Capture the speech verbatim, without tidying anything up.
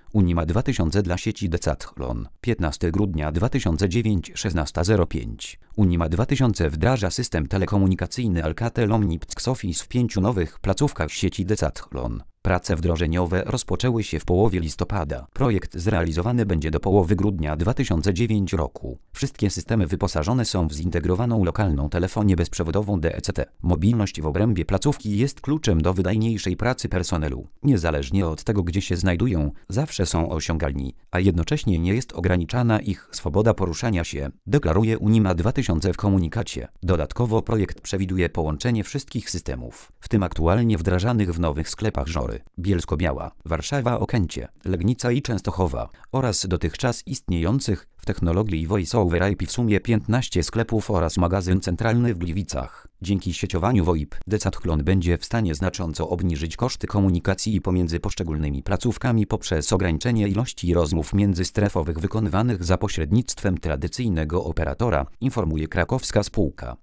Unima dwa tysiące dla sieci Decathlon. piętnastego grudnia dwa tysiące dziewięć, szesnasta zero pięć. Unima dwa tysiące wdraża system telekomunikacyjny Alcatel Omnipox Office w pięciu nowych placówkach sieci Decathlon. Prace wdrożeniowe rozpoczęły się w połowie listopada. Projekt zrealizowany będzie do połowy grudnia dwa tysiące dziewiątego roku. Wszystkie systemy wyposażone są w zintegrowaną lokalną telefonię bezprzewodową D E C T. Mobilność w obrębie placówki jest kluczem do wydajniejszej pracy personelu. Niezależnie od tego, gdzie się znajdują, zawsze są osiągalni, a jednocześnie nie jest ograniczana ich swoboda poruszania się, deklaruje Unima dwa tysiące w komunikacie. Dodatkowo projekt przewiduje połączenie wszystkich systemów, w tym aktualnie wdrażanych w nowych sklepach Żory, Bielsko-Biała, Warszawa, Okęcie, Legnica i Częstochowa oraz dotychczas istniejących w technologii Voice over I P w sumie piętnaście sklepów oraz magazyn centralny w Gliwicach. Dzięki sieciowaniu V O I P Decathlon będzie w stanie znacząco obniżyć koszty komunikacji pomiędzy poszczególnymi placówkami poprzez ograniczenie ilości rozmów międzystrefowych wykonywanych za pośrednictwem tradycyjnego operatora, informuje krakowska spółka.